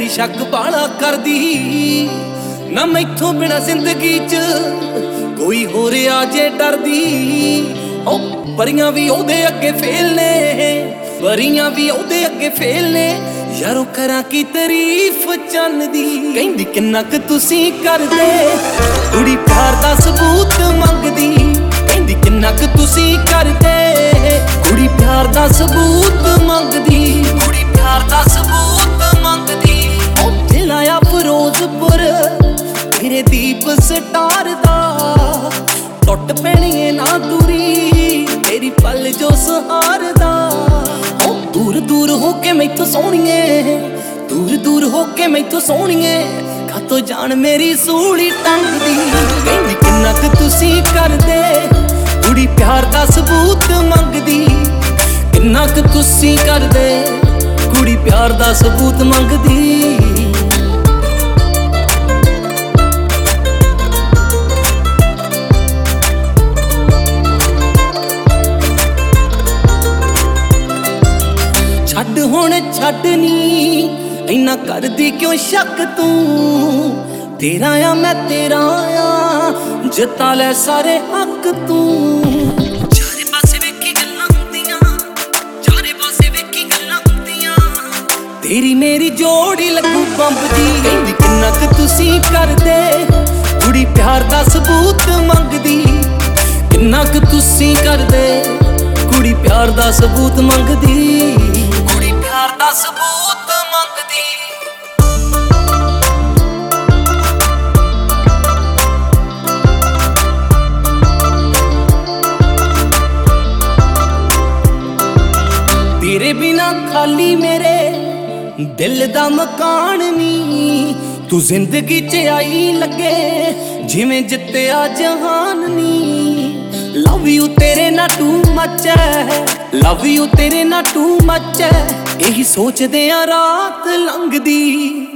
daddy शक बाला करदी ना मैथों बिना जिंदगी च कोई होर आ जे डरदी ओ परियां भी ओदे अगे फेल ने परियां भी ओदे अगे फेल ने यारो करा की तारीफ चन्न दी कहंदी किन्ना क तुसीं करदे कुड़ी प्यार दा सबूत मंगदी कहंदी किन्ना क तुसीं करदे कुड़ी प्यार दा सबूत मंगदी कुड़ी प्यार दा सबूत मंगदी ओ दिल आया फिरोजपुर तेरे दीप स्टार दा टुट पैणी ना दूरी तेरी पल जो सहार दा ओ दूर दूर होके मैथों सोहणीए दूर दूर होके मैथों सोहणीए कातों जान मेरी सूली टंगदी कहंदी किन्ना क तुसीं करदे कुड़ी प्यार दा सबूत मंगदी किन्ना क तुसीं करदे कुड़ी प्यार दा सबूत मंगदी छड्ड हुण छड्ड नी इन्ना करदी क्यों शक तू तेरा आ मैं तेरा आ जिता ले सारे हक तू चारे पासे वेखी गल्लां हुंदियां चारे पासे वेखी गल्लां हुंदियां तेरी मेरी जोड़ी लगू बंब दी कहंदी किन्ना क तुसीं करदे कुड़ी प्यार दा सबूत मंगदी किन्ना क तुसीं करदे कुड़ी प्यार दा सबूत मंगदी कुड़ी प्यार दा सबूत मंगदी तेरे बिना खाली मेरे दिल दा मकान नी तू जिंदगी च आई लगे जिवें जित्तिया जहान नी लव यू तेरे ना टू मच है लव यू तेरे ना टू मच है यही सोचदे आ रात लंघदी